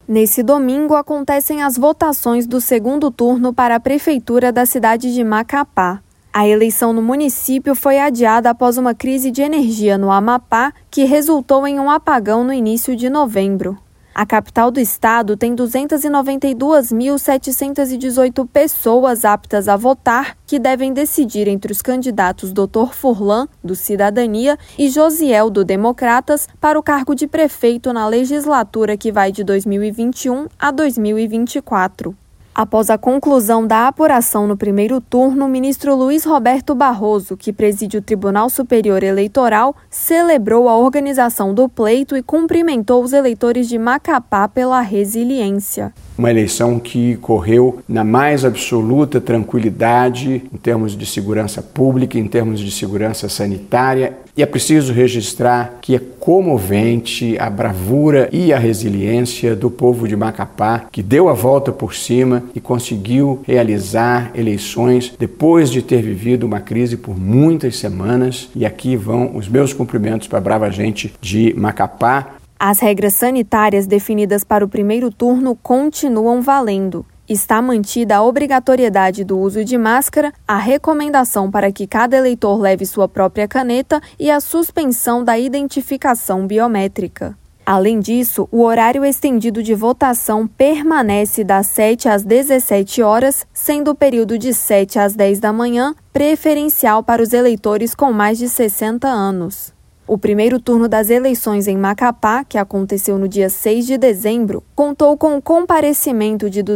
Nesse domingo, acontecem as votações do segundo turno para a Prefeitura da cidade de Macapá. A eleição no município foi adiada após uma crise de energia no Amapá, que resultou em um apagão no início de novembro. A capital do estado tem 292.718 pessoas aptas a votar, que devem decidir entre os candidatos Dr. Furlan, do Cidadania, e Josiel, do Democratas, para o cargo de prefeito na legislatura que vai de 2021 a 2024. Após a conclusão da apuração no primeiro turno, o ministro Luiz Roberto Barroso, que preside o Tribunal Superior Eleitoral, celebrou a organização do pleito e cumprimentou os eleitores de Macapá pela resiliência. Uma eleição que correu na mais absoluta tranquilidade em termos de segurança pública, em termos de segurança sanitária. E é preciso registrar que é comovente a bravura e a resiliência do povo de Macapá, que deu a volta por cima e conseguiu realizar eleições depois de ter vivido uma crise por muitas semanas. E aqui vão os meus cumprimentos para a brava gente de Macapá. As regras sanitárias definidas para o primeiro turno continuam valendo. Está mantida a obrigatoriedade do uso de máscara, a recomendação para que cada eleitor leve sua própria caneta e a suspensão da identificação biométrica. Além disso, o horário estendido de votação permanece das 7 às 17 horas, sendo o período de 7 às 10 da manhã preferencial para os eleitores com mais de 60 anos. O primeiro turno das eleições em Macapá, que aconteceu no dia 6 de dezembro, contou com o comparecimento de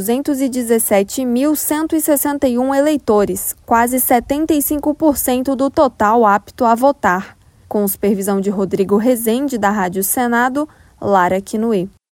217.161 eleitores, quase 75% do total apto a votar. Com supervisão de Rodrigo Rezende, da Rádio Senado, Lara Quinoe.